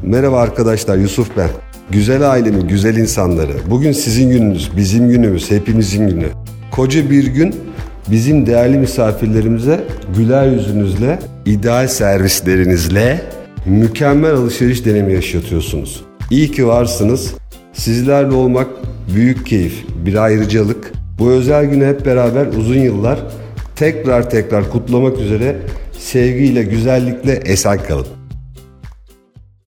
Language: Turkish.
Merhaba arkadaşlar, Yusuf ben. Güzel ailemin güzel insanları. Bugün sizin gününüz, bizim günümüz, hepimizin günü. Koca bir gün bizim değerli misafirlerimize güler yüzünüzle, ideal servislerinizle mükemmel alışveriş deneyimi yaşatıyorsunuz. İyi ki varsınız. Sizlerle olmak büyük keyif, bir ayrıcalık. Bu özel günü hep beraber uzun yıllar tekrar kutlamak üzere sevgiyle, güzellikle esen kalın.